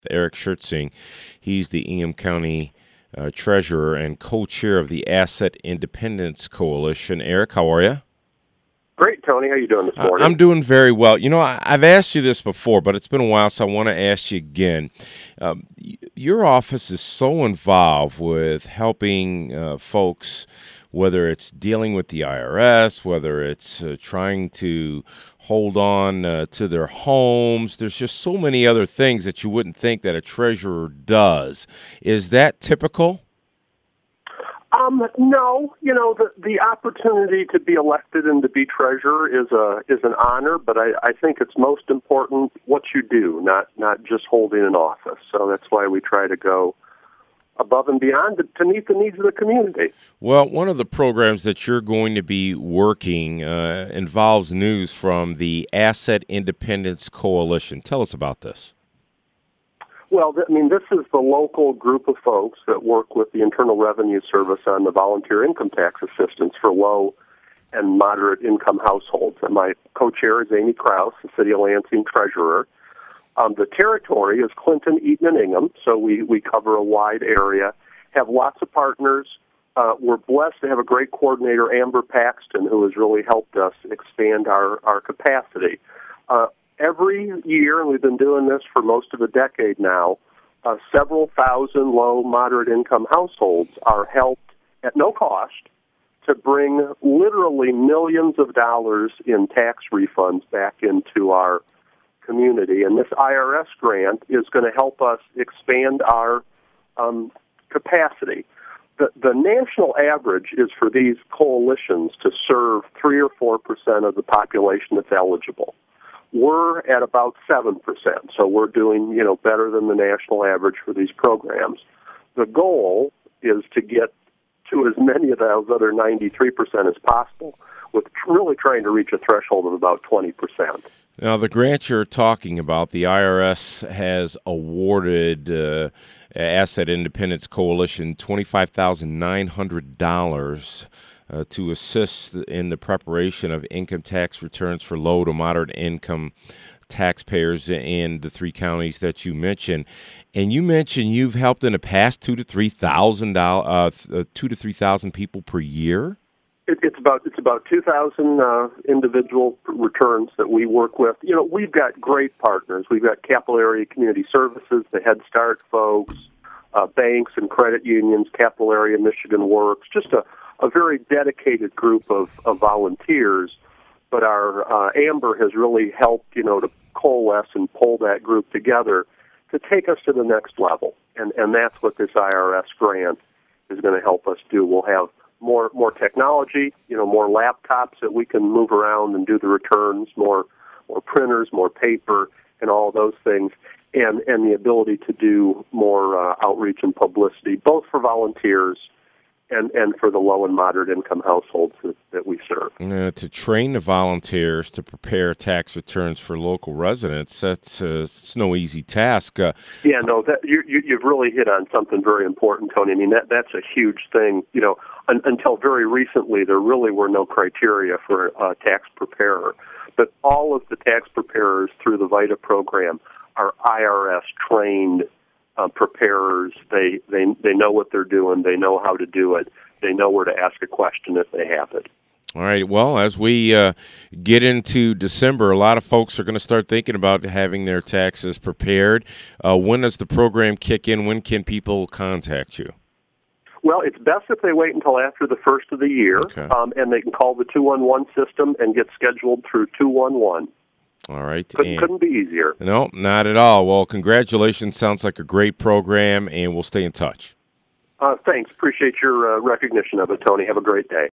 Eric Schertzing. He's the Ingham County Treasurer and co-chair of the Asset Independence Coalition. Eric, how are you? Great, Tony. How you doing this morning? I'm doing very well. You know, I've asked you this before, but it's been a while, so I want to ask you again. Your office is so involved with helping folks, whether it's dealing with the IRS, whether it's trying to hold on to their homes. There's just so many other things that you wouldn't think that a treasurer does. Is that typical? No, the opportunity to be elected and to be treasurer is an honor, but I think it's most important what you do, not just holding an office. So that's why we try to go above and beyond to meet the needs of the community. Well, one of the programs that you're going to be working involves news from the Asset Independence Coalition. Tell us about this. Well, this is the local group of folks that work with the Internal Revenue Service on the volunteer income tax assistance for low and moderate income households. And my co-chair is Amy Kraus, the City of Lansing treasurer. The territory is Clinton, Eaton, and Ingham, so we cover a wide area, have lots of partners. We're blessed to have a great coordinator, Amber Paxton, who has really helped us expand our capacity. Every year, and we've been doing this for most of a decade now, several thousand low, moderate income households are helped at no cost to bring literally millions of dollars in tax refunds back into our community. And this IRS grant is going to help us expand our capacity. The national average is for these coalitions to serve 3 or 4% of the population that's eligible. We're at about 7%, so we're doing, better than the national average for these programs. The goal is to get to as many of those other 93% as possible, with really trying to reach a threshold of about 20%. Now, the grant you're talking about, the IRS has awarded Asset Independence Coalition $25,900 to assist in the preparation of income tax returns for low to moderate income taxpayers in the three counties that you mentioned. And you mentioned you've helped in the past 2,000 to 3,000 people per year. It's about 2,000 individual returns that we work with. We've got great partners. We've got Capital Area Community Services, the Head Start folks, banks and credit unions, Capital Area Michigan Works, just a very dedicated group of volunteers. But our Amber has really helped, to coalesce and pull that group together to take us to the next level. And that's what this IRS grant is going to help us do. We'll have more technology, more laptops that we can move around and do the returns, more printers, more paper, and all those things, and the ability to do more outreach and publicity, both for volunteers and for the low and moderate income households that we serve. To train the volunteers to prepare tax returns for local residents, it's no easy task. You've really hit on something very important, Tony. That's a huge thing. Until very recently, there really were no criteria for a tax preparer. But all of the tax preparers through the VITA program are IRS trained preparers. They know what they're doing. They know how to do it. They know where to ask a question if they have it. All right. Well, as we get into December, a lot of folks are going to start thinking about having their taxes prepared. When does the program kick in? When can people contact you? Well, it's best if they wait until after the first of the year, okay. And they can call the 211 system and get scheduled through 211. All right. Couldn't be easier. No, not at all. Well, congratulations. Sounds like a great program, and we'll stay in touch. Thanks. Appreciate your recognition of it, Tony. Have a great day.